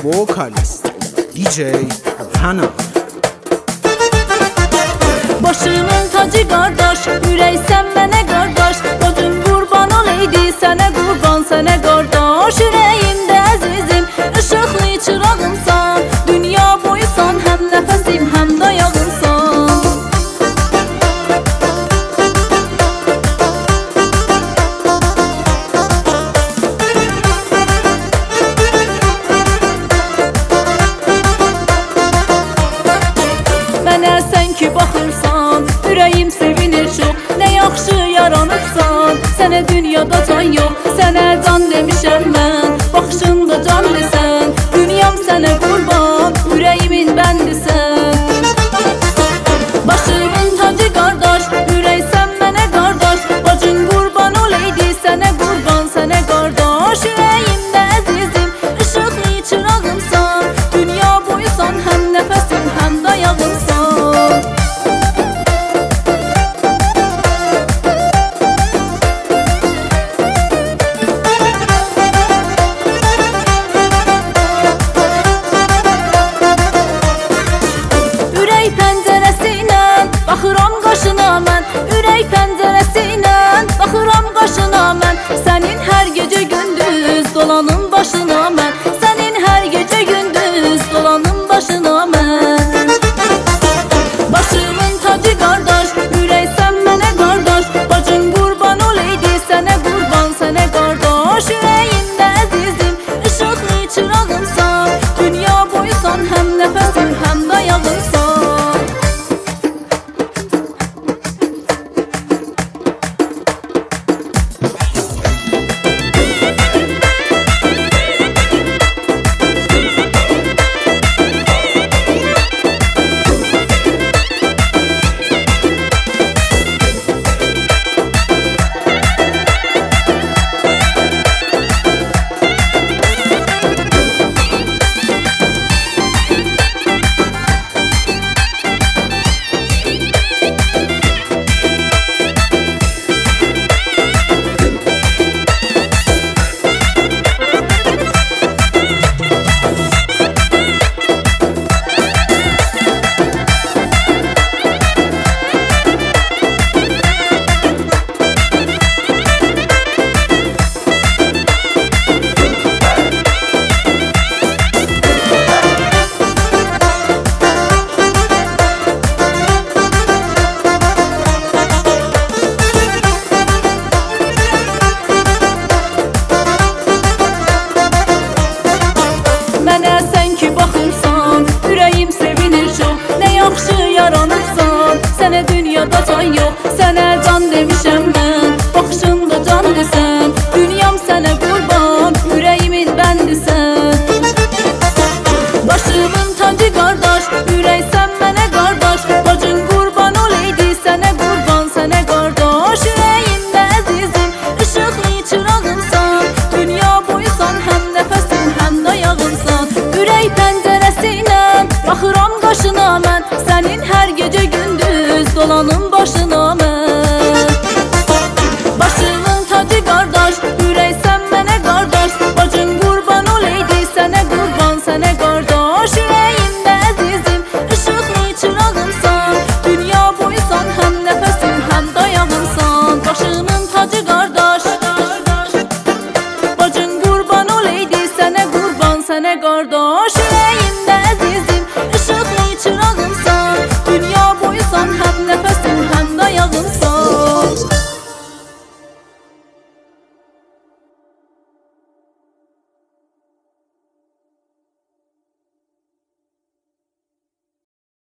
Vocalist DJ Hana. Başımın tacı qardaş, ürəksən mənə qardaş. Bacım qurban olaydı sənə, qurban sənə qardaş. Ürəyimdə əzizim, ışıqlı çırağımsan. Dünya boyusan, həm nəfəsim, həm dayağımsan. Mənə sən ki baxırsan, ürəyim sevinir çox. Nə yaxşı yaranıbsan, sənə dünyada can yox. Sənə can demişəm mən, baxışında can desən. Dünyam sənə qurban, ürəyimin bəndisən. Başımın tacı qardaş, ürəksən mənə qardaş. Bacın qurban olaydı sənə, qurban sənə qardaş. Ürəyimdə əzizim, ışıqlı çırağımsan. Dünya boyusan, həm nəfəsim, həm dayağımsan. Ürək pəncərəsilə baxıram qaşına mən. Ürək pəncərəsilə baxıram qaşına mən. Sənin hər gecə gündüz dolanım başına mən. Sənin hər gecə gündüz dolanım başına mən. Başımın tacı qardaş, ürəksən mənə qardaş. Bacın qurban olaydı sənə, qurban sənə qardaş. Ürəyimdə əzizim, ışıqlı çırağımsan. Dünya boyusan, həm nəfəsim, həm dayağımsan. Mənə sən ki baxırsan, ürəyim sevinir çox. Nə yaxşı yaranıbsan, sənə dünyada can yox. Sənə can demişəm mən, baxışında can desən. Dünyam sənə qurban, ürəyimin bəndisən. Başımın tacı qardaş, ürəksən mənə qardaş. Bacın qurban olaydı sənə, qurban sənə qardaş. Ürəyimdə əzizim, ışıqlı çırağımsan. Dünya boyusan, həm nəfəsim, həm dayağımsan. Ürək pəncərəsilə baxıram qaşına mən. Sənin hər gecə gündüz dolanım başına mən. Başımın tacı qardaş, ürəksən mənə qardaş. Bacın qurban olaydı sənə, qurban sənə qardaş. Ürəyimdə əzizim, ışıqlı çırağımsan. Dünya boyusan, həm nəfəsim, həm dayağımsan. Başımın tacı qardaş, bacın qurban olaydı sənə, qurban sənə qardaş.